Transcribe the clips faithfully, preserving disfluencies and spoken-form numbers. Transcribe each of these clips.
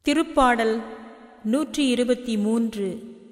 திருப்பாடல் நூற்றி இருபத்தி மூன்று.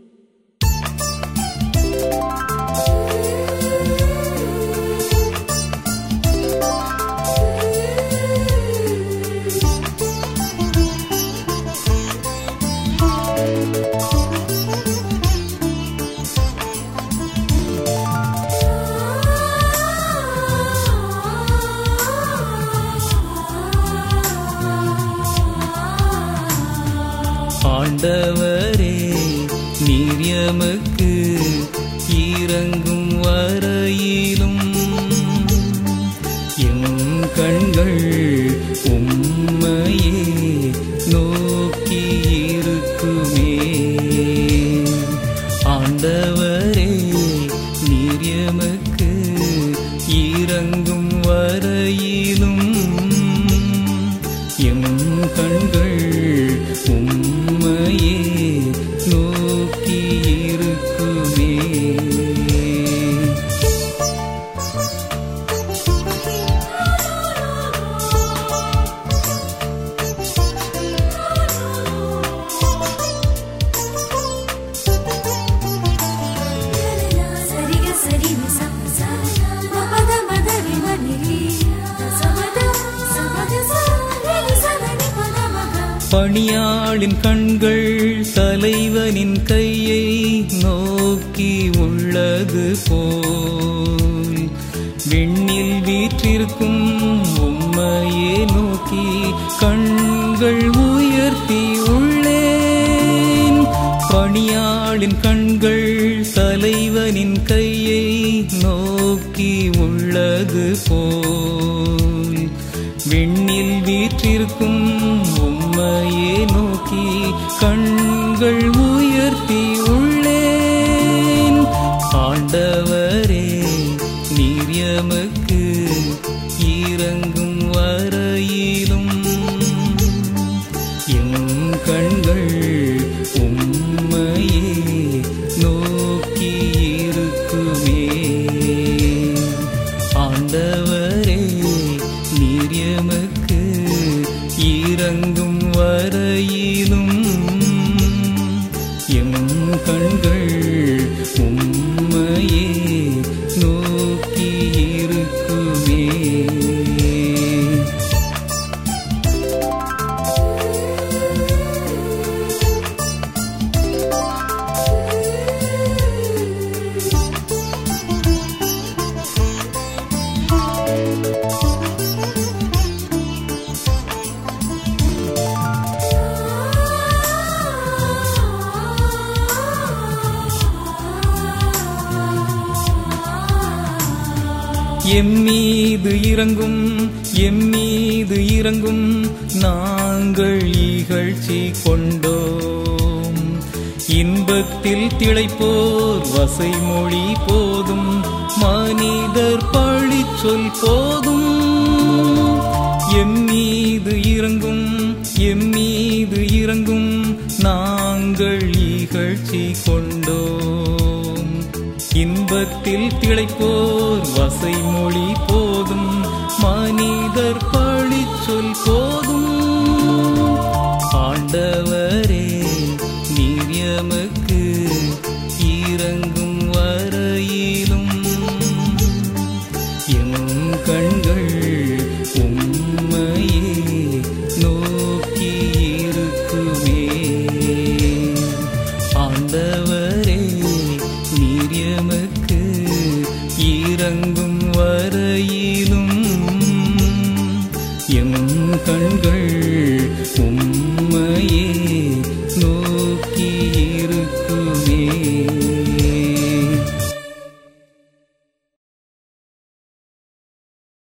ஆண்டவரே, நீர் எமக்கு இரங்கும் வரையிலும் எம் கண்கள் உம்மையே நோக்கி இருக்குமே. ஆண்டவரே, நீர் எமக்கு இரங்கும் வரையிலும் எம் கண்கள் உம்மையே நோக்கி இருக்குமே. பணியாளின் கண்கள் தலைவனின் கையை நோக்கி உள்ளது போல் விண்ணில் வீற்றிருக்கும் உம்மையே நோக்கி கண்கள் உயர்த்தி உள்ளேன். பணியாளின் கண்கள் தலைவனின் கையை நோக்கி உள்ளது போல் விண்ணில் வீற்றிருக்கும் உம்மையே நோக்கி கண்கள் உயர்த்தி உள்ளேன். ஆண்டவரே, நீர் எமக்கு இரங்கும் வரையிலும் எம் கண்கள் உம்மையே நோக்கி இருக்குமே. ஆண்டவரே, நீர் எமக்கு இரங்கும் வரையிலும் எம் கண்கள் உம்மையே நோக்கி இருக்குமே. எம்மீது இறங்கும் எம்மீது இறங்கும் நாங்கள் இகழ்ச்சி கொண்டோம். இன்பத்தில் திளைப்போர் வசைமொழி போதும், மனிதர் பழி சொல் போதும். எம்மீது இறங்கும் எம்மீது இறங்கும் நாங்கள் இகழ்ச்சி கொண்டோம். இன்பத்தில் திளைப்போர் வசைமொழி போதும், மனிதர் பழி சொல் போதும். ஆண்டவரே, நீர் எமக்கு இரங்கும் வரையிலும் எம் கண்கள் உம்மையே நோக்கி இருக்குமே. ஆண்டவரே, நீர் எமக்கு இரங்கும் வரையிலும் எம் கண்கள்